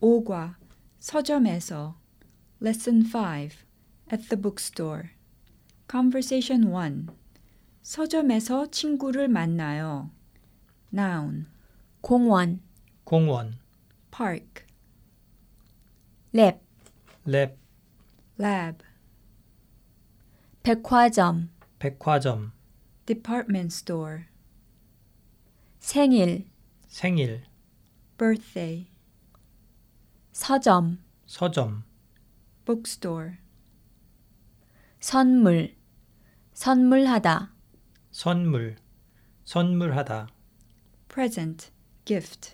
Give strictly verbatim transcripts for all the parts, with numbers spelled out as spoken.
오과 서점에서 Lesson five at the bookstore. Conversation one. 서점에서 친구를 만나요. Noun. 공원, 공원, Park. 랩, 랩, Lab. 백화점, 백화점, Department store. 생일, 생일, Birthday. 서점, 서점, Bookstore. 선물, 선물하다, 선물, 선물하다, Present. Gift.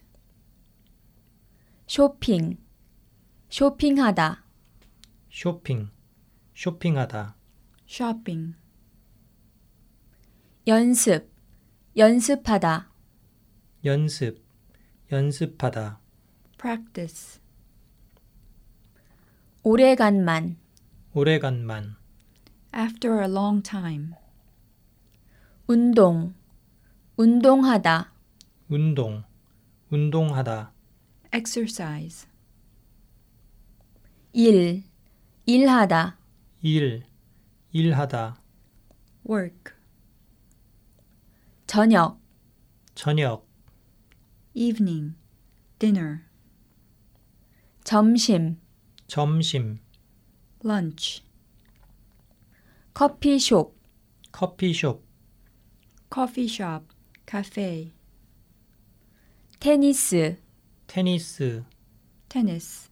쇼핑, 쇼핑하다, 쇼핑, 쇼핑하다, Shopping. 연습, 연습하다, 연습, 연습하다, Practice. 오래간만, 오래간만, After a long time. 운동, 운동하다, 운동, 운동하다, Exercise. 일, 일하다, 일, 일하다, Work. 저녁, 저녁, Evening. Dinner. 점심, 점심, Lunch. 커피숍, 커피숍, Coffee shop. Cafe. 테니스, 테니스, Tennis.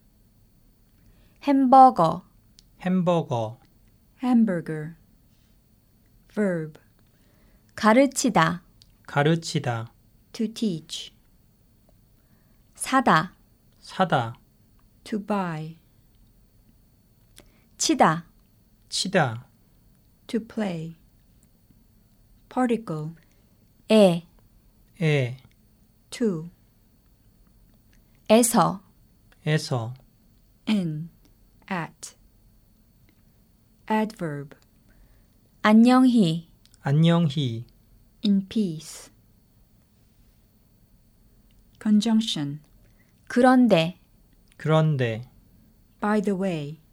햄버거, 햄버거, Hamburger. Verb. 가르치다, 가르치다, To teach. 사다, 사다, To buy. 치다, 치다, To play. Particle. 에, 에, To. 에서, 에서, In. At. Adverb. 안녕히, 안녕히, In peace. Conjunction. 그런데, 그런데, By the way.